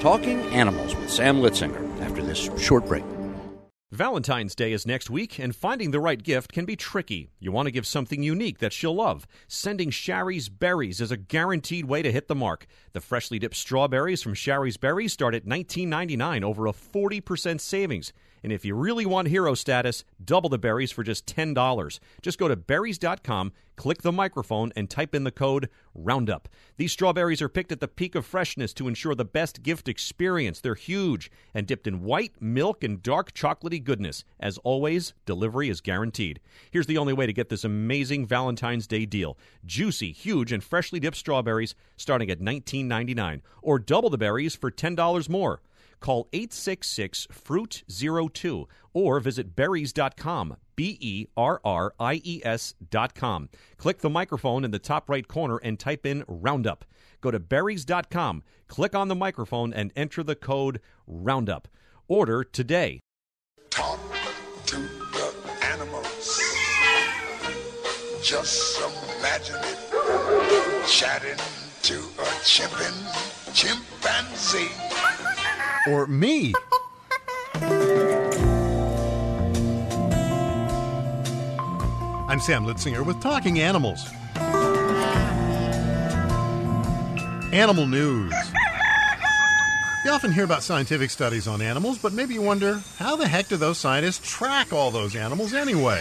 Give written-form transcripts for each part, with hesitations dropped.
Talking Animals with Sam Litzinger after this short break. Valentine's Day is next week, and finding the right gift can be tricky. You want to give something unique that she'll love. Sending Shari's Berries is a guaranteed way to hit the mark. The freshly dipped strawberries from Shari's Berries start at $19.99, over a 40% savings. And if you really want hero status, double the berries for just $10. Just go to berries.com, click the microphone, and type in the code ROUNDUP. These strawberries are picked at the peak of freshness to ensure the best gift experience. They're huge and dipped in white, milk, and dark chocolatey goodness. As always, delivery is guaranteed. Here's the only way to get this amazing Valentine's Day deal. Juicy, huge, and freshly dipped strawberries starting at $19.99. Or double the berries for $10 more. Call 866-FRUIT-02 or visit berries.com, BERRIES.com. Click the microphone in the top right corner and type in Roundup. Go to berries.com, click on the microphone, and enter the code Roundup. Order today. Talk to the animals. Just imagine it. Chatting to a chimpanzee. Or me. I'm Sam Litzinger with Talking Animals. Animal news. You often hear about scientific studies on animals, but maybe you wonder, how the heck do those scientists track all those animals anyway?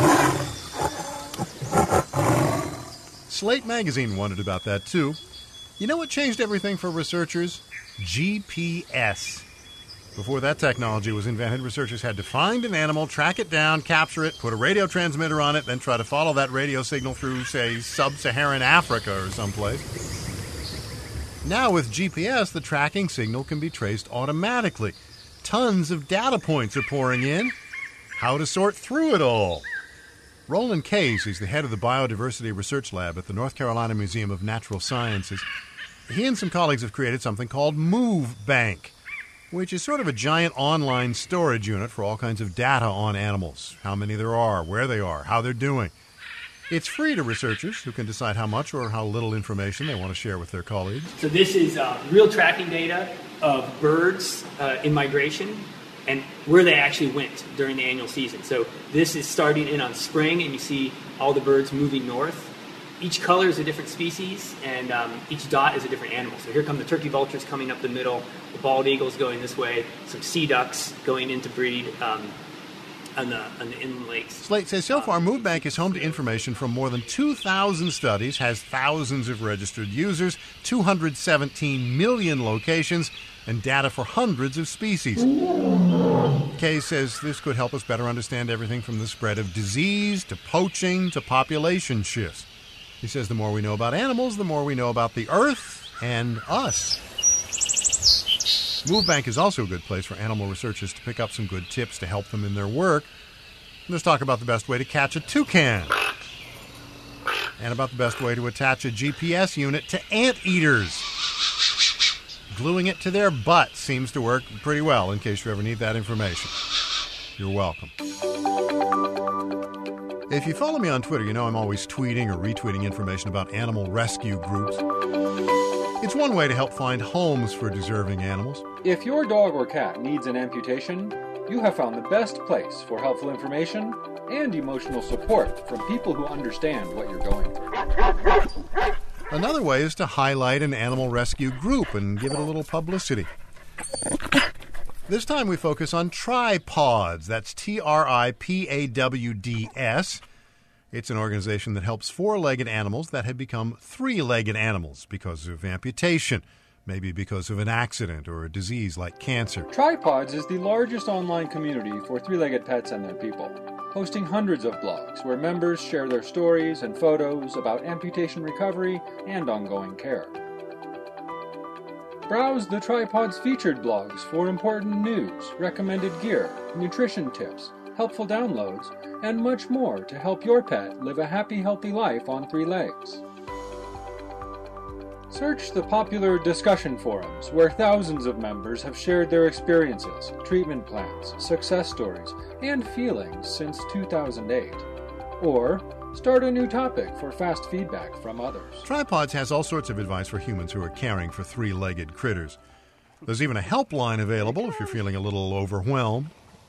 Slate magazine wondered about that too. You know what changed everything for researchers? GPS. Before that technology was invented, researchers had to find an animal, track it down, capture it, put a radio transmitter on it, then try to follow that radio signal through, say, sub-Saharan Africa or someplace. Now with GPS, the tracking signal can be traced automatically. Tons of data points are pouring in. How to sort through it all? Roland Case is the head of the Biodiversity Research Lab at the North Carolina Museum of Natural Sciences. He and some colleagues have created something called MoveBank, which is sort of a giant online storage unit for all kinds of data on animals, how many there are, where they are, how they're doing. It's free to researchers who can decide how much or how little information they want to share with their colleagues. So this is real tracking data of birds in migration and where they actually went during the annual season. So this is starting in on spring, and you see all the birds moving north. Each color is a different species, and each dot is a different animal. So here come the turkey vultures coming up the middle, the bald eagles going this way, some sea ducks going in to breed on the inland lakes. Slate says so far MoveBank is home to information from more than 2,000 studies, has thousands of registered users, 217 million locations, and data for hundreds of species. Kay says this could help us better understand everything from the spread of disease to poaching to population shifts. He says the more we know about animals, the more we know about the earth and us. MoveBank is also a good place for animal researchers to pick up some good tips to help them in their work. Let's talk about the best way to catch a toucan. And about the best way to attach a GPS unit to anteaters. Gluing it to their butt seems to work pretty well, in case you ever need that information. You're welcome. If you follow me on Twitter, you know I'm always tweeting or retweeting information about animal rescue groups. It's one way to help find homes for deserving animals. If your dog or cat needs an amputation, you have found the best place for helpful information and emotional support from people who understand what you're going through. Another way is to highlight an animal rescue group and give it a little publicity. This time we focus on Tripods. That's TRIPAWDS. It's an organization that helps four-legged animals that have become three-legged animals because of amputation, maybe because of an accident or a disease like cancer. Tripods is the largest online community for three-legged pets and their people, hosting hundreds of blogs where members share their stories and photos about amputation recovery and ongoing care. Browse the Tripods featured blogs for important news, recommended gear, nutrition tips, helpful downloads, and much more to help your pet live a happy, healthy life on three legs. Search the popular discussion forums where thousands of members have shared their experiences, treatment plans, success stories, and feelings since 2008. Or start a new topic for fast feedback from others. Tripods has all sorts of advice for humans who are caring for three-legged critters. There's even a helpline available if you're feeling a little overwhelmed.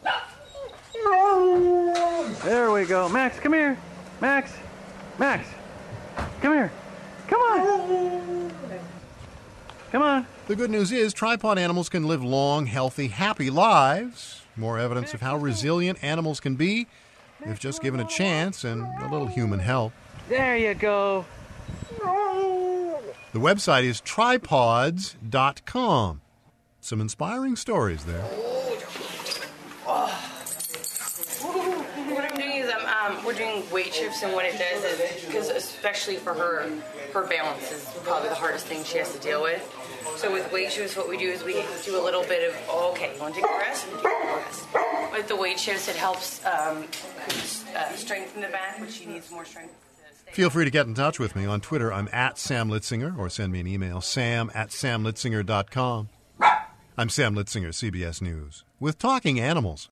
There we go. Max, come here. Max. Max. Come here. Come on. Come on. The good news is tripod animals can live long, healthy, happy lives. More evidence of how resilient animals can be if just given a chance and a little human help. There you go. The website is tripods.com. Some inspiring stories there. What I'm doing is we're doing weight shifts, and what it does is, because especially for her balance is probably the hardest thing she has to deal with. So with weight shifts, what we do is we do a little bit of, okay, you want to take a rest? We take a rest. With the weight shifts, it helps strengthen the back, which she needs more strength. Feel free to get in touch with me. On Twitter, I'm at Sam Litzinger, or send me an email, sam@samlitzinger.com. I'm Sam Litzinger, CBS News, with Talking Animals.